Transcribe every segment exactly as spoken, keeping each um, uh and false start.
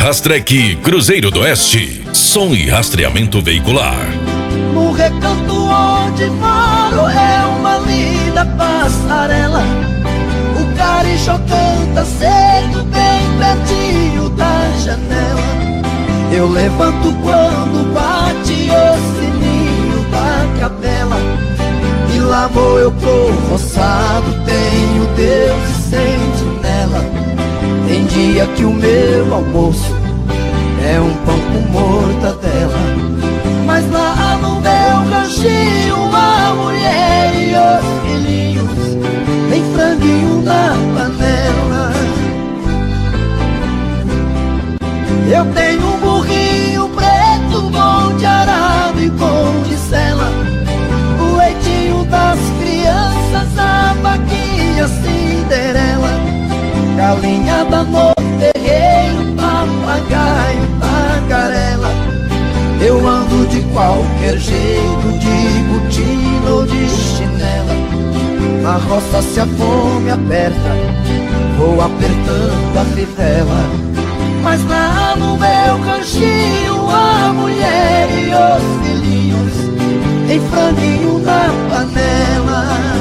Rastreque Cruzeiro do Oeste, som e rastreamento veicular. No recanto onde moro é uma linda passarela. O carijó canta cedo bem pertinho da janela. Eu levanto quando bate o sininho da capela. E lá vou eu pro roçado, tenho Deus e sentinela. Tem dia que o meu almoço é um pão com mortadela. Mas lá no meu ranchinho a mulher e os filhinhos tem franguinho na panela. Eu tenho um burrinho preto, bom de arado e bom de sela. O leitinho das crianças, a vaquinha Cinderela. Galinhada no terreiro, papagaio, tagarela. Eu ando de qualquer jeito, de botina ou de chinela. Na roça se a fome aperta, vou apertando a fivela. Mas lá no meu ranchinho a mulher e os filhinhos tem franguinho na panela.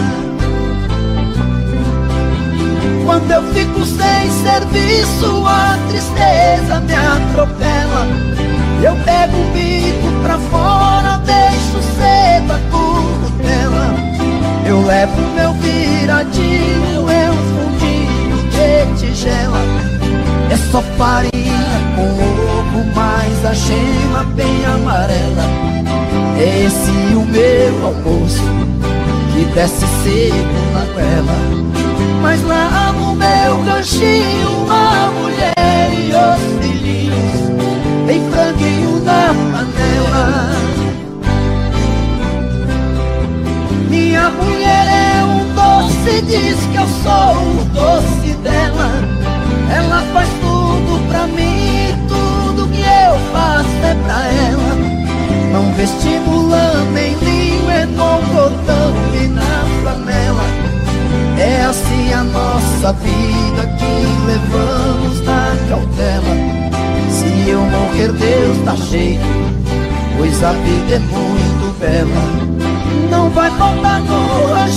Quando eu fico sem serviço, a tristeza me atropela. Eu pego o bico pra fora, deixo cedo a curutela. Eu levo meu viradinho, é um fundinho de tigela. É só farinha com ovo, mas a gema bem amarela. É esse o meu almoço, que desce cedo na goela. Mas lá no meu ranchinho a mulher e os filhinhos tem franguinho na panela. Minha mulher é um doce, diz que eu sou o doce dela. Ela faz tudo pra mim, tudo que eu faço é pra ela. Não vestibulando em linho, é no cordão e na flanela. É assim a nossa vida que levamos na cautela. Se eu morrer Deus dá jeito, pois a vida é muito bela. Não vai faltar no